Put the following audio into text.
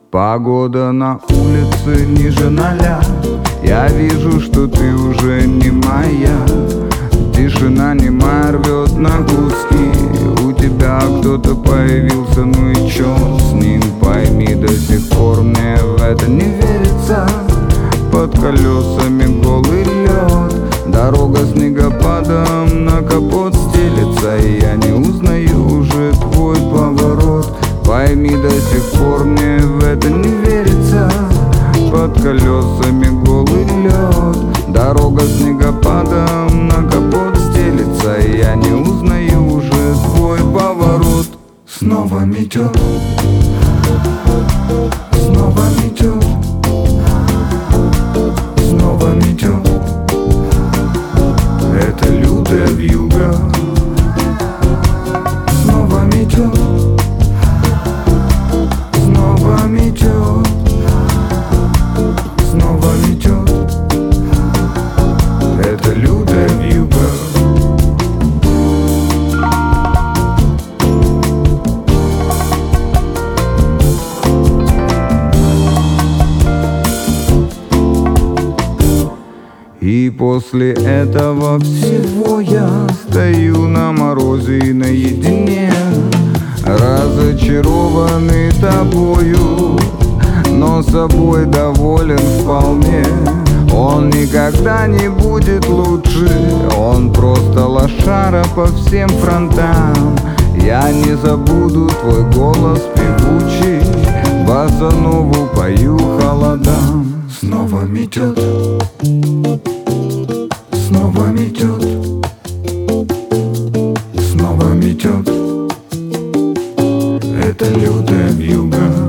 Погода на улице ниже 0. Я вижу, что ты уже не моя. Тишина немая рвет на куски. У тебя кто-то появился, ну и чё с ним? Пойми, до сих пор мне в это не верится. Под колесами голый лед, дорога снегопадом на капот стелется, и я не узнаю уже твой поворот. Пойми, до сих пор мне в это не верится. Под колесами голый лед, дорога снегопадом на капот стелется, и я не узнаю уже твой поворот. Снова метет, снова метет, снова метет. Это лютая вьюга. Снова метет, снова метет, снова метет. Это лютая вьюга. И после этого всего я стою на морозе и наедине, разочарованный тобою, но собой доволен вполне. Он никогда не будет лучше, он просто лошара по всем фронтам. Я не забуду твой голос певучий, босанову пою холодам. Снова метет, снова метет, снова метет. Это лютая вьюга.